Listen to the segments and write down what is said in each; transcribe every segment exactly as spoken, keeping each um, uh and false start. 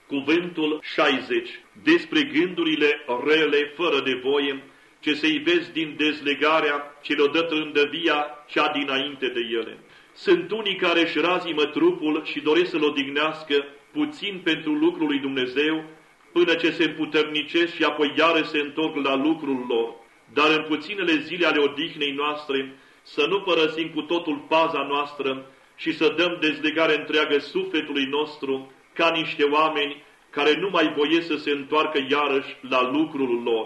Cuvântul șaizeci. Despre gândurile rele fără de voie, ce se ivesc din dezlegarea ce le-o dă trândăvia cea dinainte de ele. Sunt unii care își razimă trupul și doresc să-l odihnească puțin pentru lucrul lui Dumnezeu, până ce se împuternicesc și apoi iară se întorc la lucrul lor. Dar în puținele zile ale odihnei noastre, să nu părăsim cu totul paza noastră și să dăm dezlegare întreagă sufletului nostru, ca niște oameni care nu mai voiesc să se întoarcă iarăși la lucrul lor.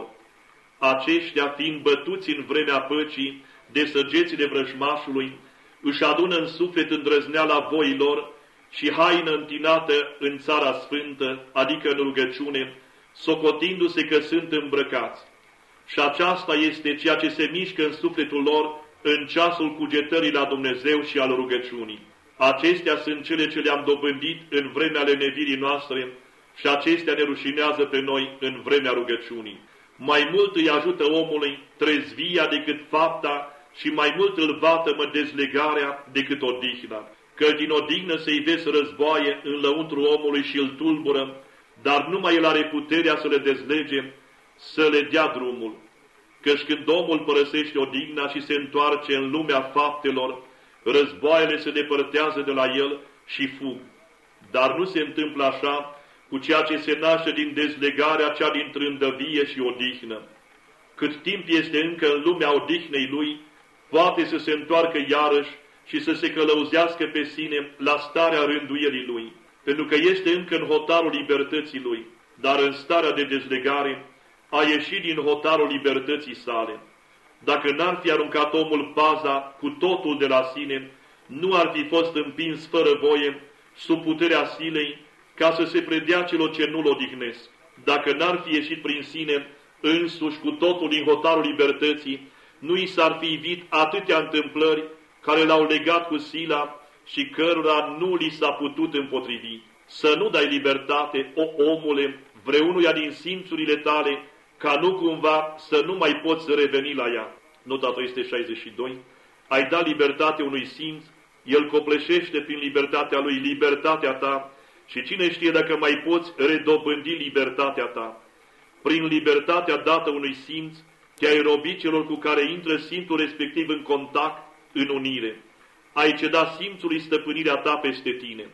Aceștia, fiind bătuți în vremea păcii de săgețile vrăjmașului, își adună în suflet îndrăzneala voilor și haină întinată în țara sfântă, adică în rugăciune, socotindu-se că sunt îmbrăcați. Și aceasta este ceea ce se mișcă în sufletul lor în ceasul cugetării la Dumnezeu și al rugăciunii. Acestea sunt cele ce le-am dobândit în vremea lenevirii noastre și acestea ne rușinează pe noi în vremea rugăciunii. Mai mult îi ajută omului trezvia decât fapta și mai mult îl vatămă dezlegarea decât odihna. Că din odihnă se ivesc războaie în lăuntru omului și îl tulbură, dar numai el are puterea să le dezlege, să le dea drumul. Căci când omul părăsește odihna și se întoarce în lumea faptelor, războaiele se depărtează de la el și fug. Dar nu se întâmplă așa cu ceea ce se naște din dezlegarea cea din trândăvie și odihnă. Cât timp este încă în lumea odihnei lui, poate să se întoarcă iarăși și să se călăuzească pe sine la starea rânduielii lui, pentru că este încă în hotarul libertății lui, dar în starea de dezlegare a ieșit din hotarul libertății sale. Dacă n-ar fi aruncat omul paza cu totul de la sine, nu ar fi fost împins fără voie, sub puterea silei, ca să se predea celor ce nu-l odihnesc. Dacă n-ar fi ieșit prin sine însuși cu totul din hotarul libertății, nu i s-ar fi ivit atâtea întâmplări care l-au legat cu sila și cărora nu li s-a putut împotrivi. Să nu dai libertate, o omule, vreunuia din simțurile tale, ca nu cumva să nu mai poți reveni la ea. Nota trei sute șaizeci și doi. Ai dat libertate unui simț, el copleșește prin libertatea lui libertatea ta și cine știe dacă mai poți redobândi libertatea ta. Prin libertatea dată unui simț, te-ai robit celor cu care intră simțul respectiv în contact, în unire. Ai cedat simțului stăpânirea ta peste tine.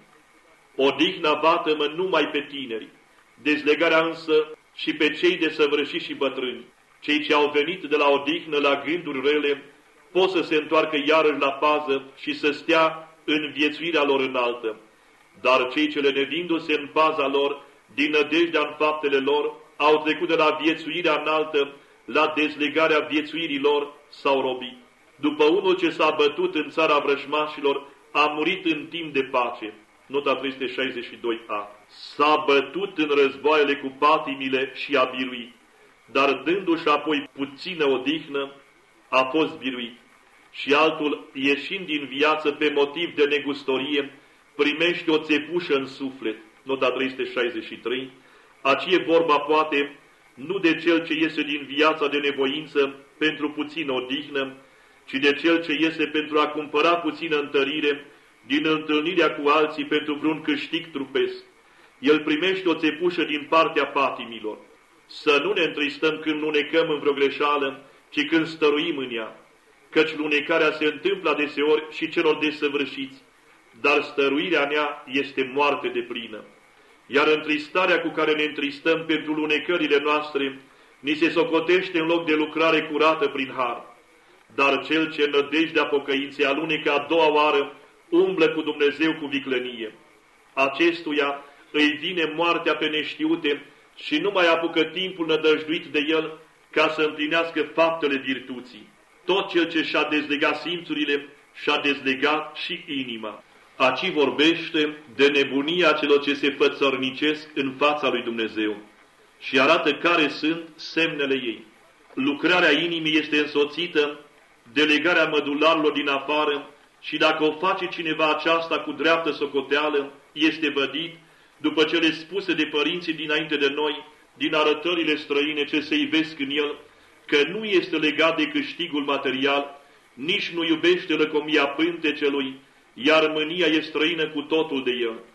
Odihna vatămă numai pe tineri, dezlegarea însă și pe cei desăvârșiți și bătrâni. Cei ce au venit de la odihnă la gânduri rele pot să se întoarcă iarăși la pază și să stea în viețuirea lor înaltă. Dar cei ce lenevindu-se în paza lor, din nădejdea în faptele lor, au trecut de la viețuirea înaltă la dezlegarea viețuirii lor, s-au robit. După unul ce s-a bătut în țara vrăjmașilor, a murit în timp de pace. Nota trei sute șaizeci și doi a. S-a bătut în războaiele cu patimile și a biruit, dar dându-și apoi puțină odihnă, a fost biruit. Și altul, ieșind din viață pe motiv de negustorie, primește o țepușă în suflet. Nota trei sute șaizeci și trei. Aci e vorba poate nu de cel ce iese din viața de nevoință pentru puțină odihnă, ci de cel ce iese pentru a cumpăra puțină întărire din întâlnirea cu alții pentru vreun câștig trupesc. El primește o țepușă din partea patimilor. Să nu ne întristăm când lunecăm în vreo greșeală, ci când stăruim în ea, căci lunecarea se întâmplă adeseori și celor desăvârșiți, dar stăruirea în ea este moarte deplină. Iar întristarea cu care ne întristăm pentru lunecările noastre, ni se socotește în loc de lucrare curată prin har. Dar cel ce în nădejdea pocăinței alunecă a doua oară, umblă cu Dumnezeu cu viclănie. Acestuia îi vine moartea pe neștiute și nu mai apucă timpul nădăjduit de el ca să împlinească faptele virtuții. Tot cel ce și-a dezlegat simțurile, și-a dezlegat și inima. Aci vorbește de nebunia celor ce se fățărnicesc în fața lui Dumnezeu și arată care sunt semnele ei. Lucrarea inimii este însoțită de legarea mădularilor din afară și dacă o face cineva aceasta cu dreaptă socoteală, este vădit, după cele spuse de părinții dinainte de noi, din arătările străine ce se ivesc în el, că nu este legat de câștigul material, nici nu iubește lăcomia pântecelui, iar mânia e străină cu totul de el.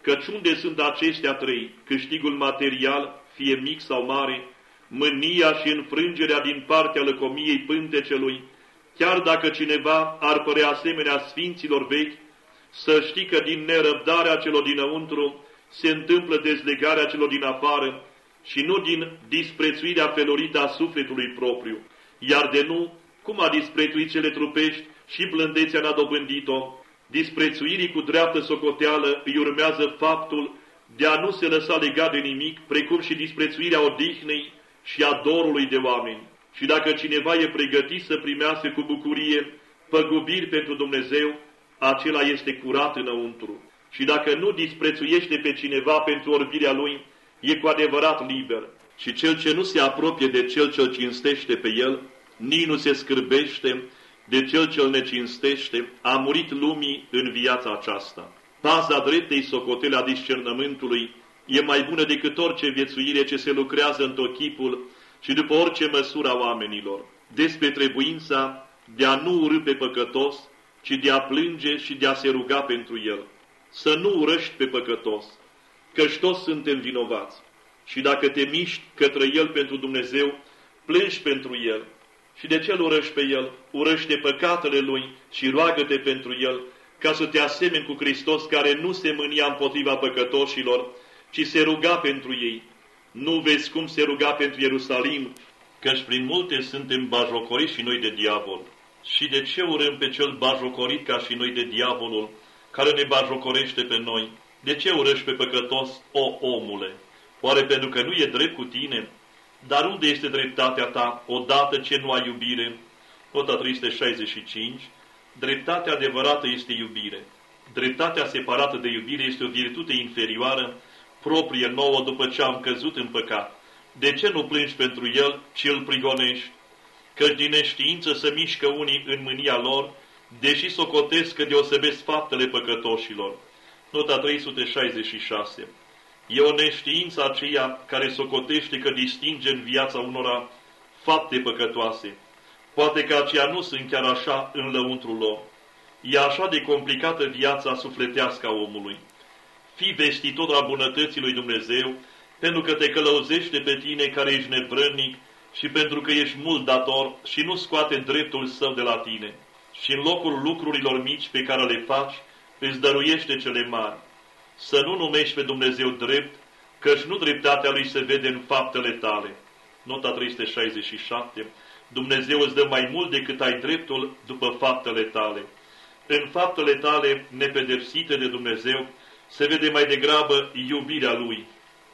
Căci unde sunt acestea trei, câștigul material, fie mic sau mare, mânia și înfrângerea din partea lăcomiei pântecelui, chiar dacă cineva ar părea asemenea sfinților vechi, să știi că din nerăbdarea celor dinăuntru se întâmplă dezlegarea celor din afară și nu din disprețuirea felurită a sufletului propriu. Iar de nu, cum a disprețuit cele trupești și blândețea n-a dobândit-o, disprețuirii cu dreaptă socoteală îi urmează faptul de a nu se lăsa legat de nimic, precum și disprețuirea odihnei și a dorului de oameni. Și dacă cineva e pregătit să primească cu bucurie păgubiri pentru Dumnezeu, acela este curat înăuntru. Și dacă nu disprețuiește pe cineva pentru orbirea lui, e cu adevărat liber. Și cel ce nu se apropie de cel ce-l cinstește pe el, nici nu se scârbește de cel ce-l necinstește, a murit lumii în viața aceasta. Paza dreptei socotele a discernământului e mai bună decât orice viețuire ce se lucrează în tot chipul și după orice măsură a oamenilor. Despre trebuința de a nu urî pe păcătos, ci de a plânge și de a se ruga pentru el. Să nu urăști pe păcătos, căci toți suntem vinovați. Și dacă te miști către el pentru Dumnezeu, plângi pentru el. Și de ce îl urăști pe el? Urăște păcatele lui și roagă-te pentru el, ca să te asemeni cu Hristos, care nu se mânia împotriva păcătoșilor, ci se ruga pentru ei. Nu vezi cum se ruga pentru Ierusalim, căci prin multe suntem bajocoriți și noi de diavol. Și de ce urâm pe cel bajocorit ca și noi de diavolul, care ne bajocorește pe noi? De ce urăști pe păcătos, o omule? Oare pentru că nu e drept cu tine? Dar unde este dreptatea ta, odată ce nu ai iubire? Nota trei sute șaizeci și cinci. Dreptatea adevărată este iubire. Dreptatea separată de iubire este o virtute inferioară, proprie nouă după ce am căzut în păcat. De ce nu plângi pentru el, ci îl prigonești? Căci din neștiință se mișcă unii în mânia lor, deși socotesc că deosebesc faptele păcătoșilor. Nota trei sute șaizeci și șase. E o neștiință aceea care socotește că distinge în viața unora fapte păcătoase. Poate că aceia nu sunt chiar așa în lăuntrul lor. E așa de complicată viața sufletească a omului. Fii vestitor a bunătății lui Dumnezeu, pentru că te călăuzește pe tine care ești nevrănic și pentru că ești mult dator și nu scoate dreptul său de la tine. Și în locul lucrurilor mici pe care le faci, îți dăruiește cele mari. Să nu numești pe Dumnezeu drept, căci nu dreptatea lui se vede în faptele tale. Nota trei sute șaizeci și șapte. Dumnezeu îți dă mai mult decât ai dreptul după faptele tale. În faptele tale nepedepsite de Dumnezeu se vede mai degrabă iubirea lui.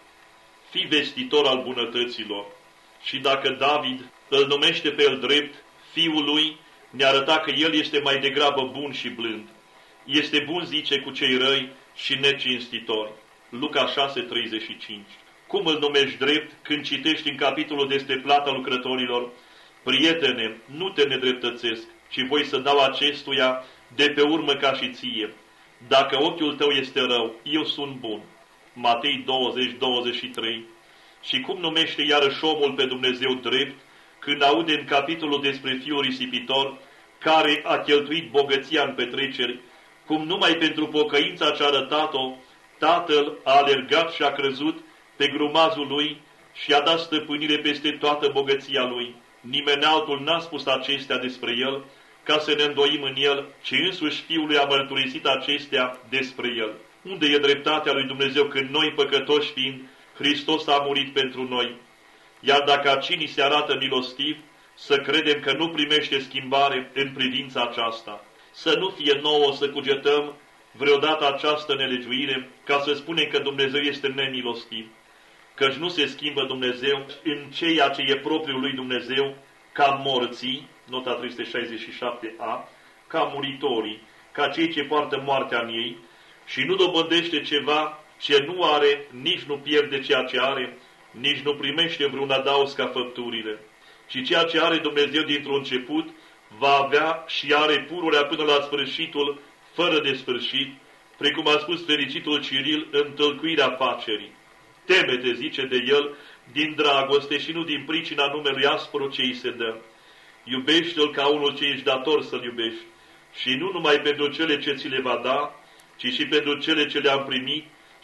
Fii vestitor al bunătăților. Și dacă David îl numește pe el drept, fiul lui ne arăta că el este mai degrabă bun și blând. Este bun, zice, cu cei răi și necinstitori. Luca șase treizeci și cinci. Cum îl numești drept când citești în capitolul despre plata lucrătorilor? Prietene, nu te nedreptățesc, ci voi să dau acestuia de pe urmă ca și ție. Dacă ochiul tău este rău, eu sunt bun. Matei douăzeci douăzeci și trei. Și cum numește iarăși omul pe Dumnezeu drept, când aude în capitolul despre fiul risipitor, care a cheltuit bogăția în petreceri, cum numai pentru pocăința ce a arătat-o, tatăl a alergat și a crezut pe grumazul lui și a dat stăpânire peste toată bogăția lui. Nimeni altul n-a spus acestea despre el, ca să ne îndoim în el, ci însuși Fiul lui a mărturisit acestea despre el. Unde e dreptatea lui Dumnezeu când noi, păcătoși fiind, Hristos a murit pentru noi? Iar dacă acinii se arată milostiv, să credem că nu primește schimbare în privința aceasta. Să nu fie nouă să cugetăm vreodată această nelegiuire, ca să spunem că Dumnezeu este nemilostiv. Căci nu se schimbă Dumnezeu în ceea ce e propriul lui Dumnezeu, ca morții, nota trei sute șaizeci și șapte a, ca muritorii, ca cei ce poartă moartea în ei, și nu dobândește ceva ce nu are, nici nu pierde ceea ce are, nici nu primește vreun adaos ca făpturile. Și ceea ce are Dumnezeu dintr-un început, va avea și are pururea până la sfârșitul, fără de sfârșit, precum a spus fericitul Ciril în tălcuirea facerii. Teme-te, zice de el, din dragoste și nu din pricina numelui aspru ce îi se dă. Iubește-l ca unul ce ești dator să-l iubești. Și nu numai pentru cele ce ți le va da, ci și pentru cele ce le-am primit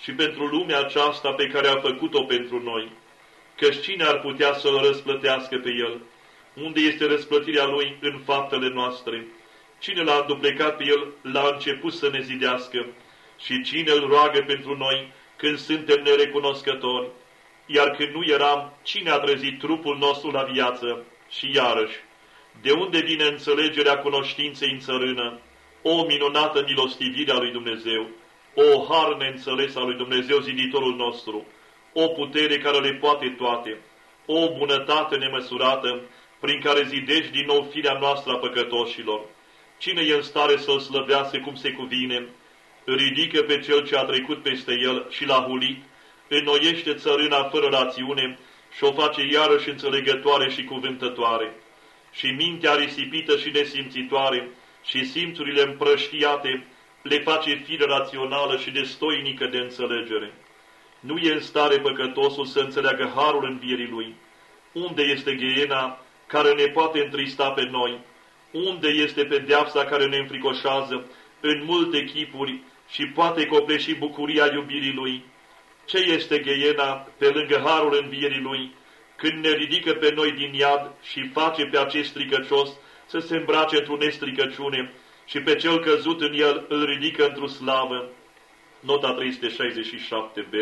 și pentru lumea aceasta pe care a făcut-o pentru noi. Căci cine ar putea să îl răsplătească pe El? Unde este răsplătirea Lui în faptele noastre? Cine l-a duplecat pe El la început să ne zidească? Și cine îl roagă pentru noi când suntem nerecunoscători? Iar când nu eram, cine a trezit trupul nostru la viață? Și iarăși, de unde vine înțelegerea cunoștinței în țărână? O minunată milostivire a lui Dumnezeu, o har neînțeles a lui Dumnezeu ziditorul nostru, o putere care le poate toate, o bunătate nemăsurată, prin care zidești din nou firea noastră a păcătoșilor. Cine e în stare să-L slăvească cum se cuvine? Ridică pe Cel ce a trecut peste El și l-a hulit, înnoiește țărâna fără rațiune și o face iarăși înțelegătoare și cuvântătoare. Și mintea risipită și nesimțitoare și simțurile împrăștiate le face fire rațională și destoinică de înțelegere. Nu e în stare păcătosul să înțeleagă harul învierii lui. Unde este ghiena care ne poate întrista pe noi? Unde este pedeapsa care ne înfricoșează în multe chipuri și poate copleși bucuria iubirii lui? Ce este ghiena pe lângă harul învierii lui, când ne ridică pe noi din iad și face pe acest stricăcios să se îmbrace într-o nestricăciune și pe cel căzut în el îl ridică într-o slavă? Nota trei sute șaizeci și șapte b.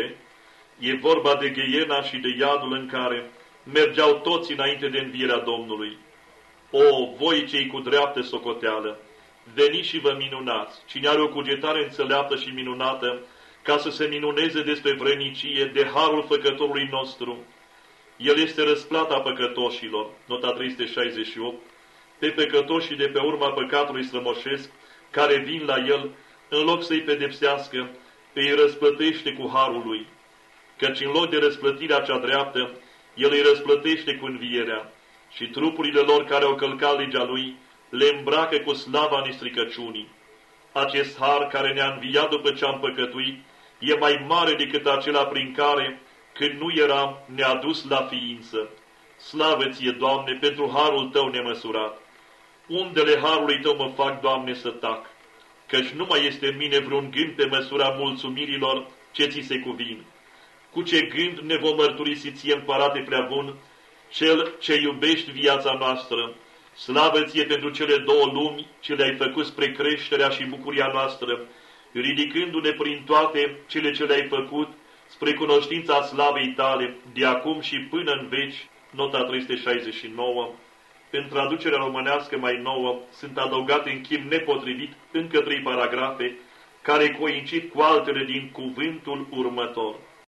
E vorba de ghiena și de iadul în care mergeau toți înainte de învierea Domnului. O, voi cei cu dreaptă socoteală, veniți și vă minunați, cine are o cugetare înțeleaptă și minunată, ca să se minuneze despre vrănicie de harul făcătorului nostru. El este răsplata păcătoșilor, nota trei sute șaizeci și opt, pe păcătoșii de pe urma păcatului strămoșesc, care vin la El, în loc să-i pedepsească, îi răsplătește cu harul lui. Căci în loc de răsplătirea cea dreaptă, El îi răsplătește cu învierea și trupurile lor care au călcat legea Lui le îmbracă cu slava nestricăciunii. Acest har care ne-a înviat după ce am păcătuit e mai mare decât acela prin care, când nu eram, ne-a dus la ființă. Slavă ție, Doamne, pentru harul Tău nemăsurat. Undele harului Tău mă fac, Doamne, să tac, căci nu mai este în mine vreun gând pe măsura mulțumirilor ce ți se cuvin. Cu ce gând ne vom mărturisi ție, Împărate prea bun, Cel ce iubești viața noastră. Slavă ție pentru cele două lumi ce le-ai făcut spre creșterea și bucuria noastră, ridicându-ne prin toate cele ce le-ai făcut spre cunoștința slavei tale, de acum și până în veci. Nota trei sute șaizeci și nouă. În traducerea românească mai nouă sunt adăugate în chip nepotrivit încă trei paragrafe care coincid cu altele din cuvântul următor.